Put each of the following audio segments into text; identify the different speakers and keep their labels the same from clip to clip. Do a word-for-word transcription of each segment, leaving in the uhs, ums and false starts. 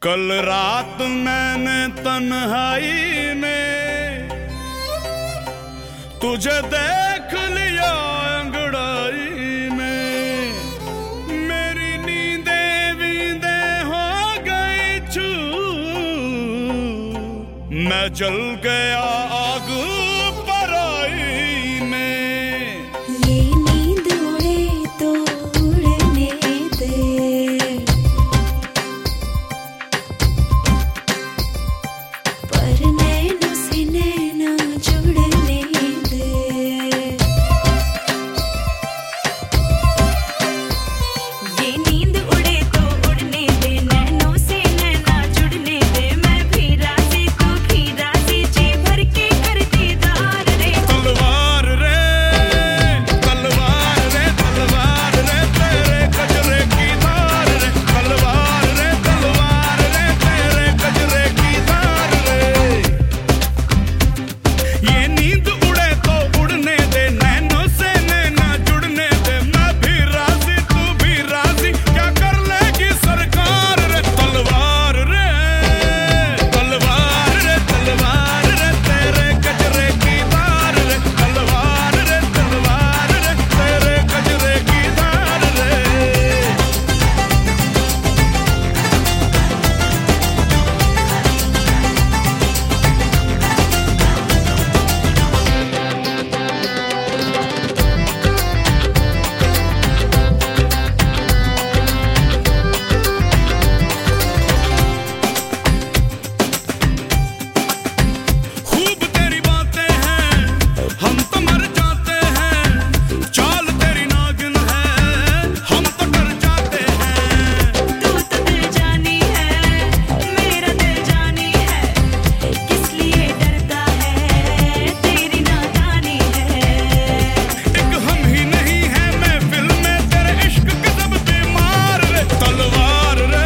Speaker 1: कल रात मैंने तन्हाई में तुझे देख लिया अंगड़ाई में, मेरी नींदें वींदे हो गई छू, मैं जल गया आग पराई में।
Speaker 2: ये नींद उड़े तो उड़ने दे, पर नैनों से नैना जुड़ने दे। ये नींद उड़े तो उड़ने दे, नैनों से नैना जुड़ने दे। मैं भी राजी तू भी राजी, जी भर के कर दीदार रे।
Speaker 1: तलवार रे तलवार रे तलवार रे तेरे गजरे की धार रे, तलवार रे तलवार रे तेरे गजरे की धार रे। ये नींद उड़े तो उड़ने दे, नैनों से नैना जुड़ने दे। मैं भी राजी तू भी राजी, क्या कर लेगी सरकार रे। तलवार रे तलवार रे तलवार रे तेरे गजरे की धार रे, तलवार रे तलवार रे तेरे गजरे की धार रे। खूब तेरी बातें हैं, हम तो मर जाते हैं। चाल तेरी नागिन है, हम तो डर जाते हैं।
Speaker 2: तू तो दिल जानी है, मेरा दिल जानी है। किस लिए डरता है, तेरी नादानी है।
Speaker 1: एक हम ही नहीं है महफिल में, तेरे इश्क के सब बीमार रे। तलवार रे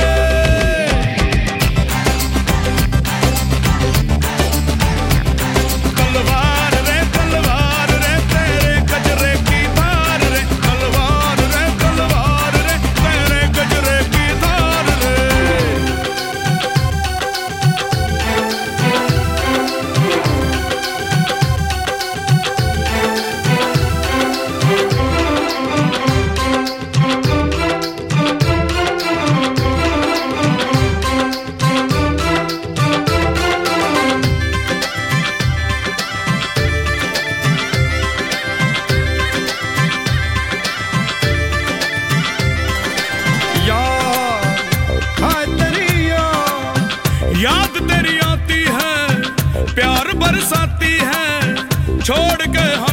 Speaker 1: तलवार रे तलवार रे तेरे गजरे की धार रे, तलवार रे तलवार रे तेरे गजरे की धार रे। याद हाय तेरी याद, याद तेरी आती है, प्यार बरसाती है। छोड़ के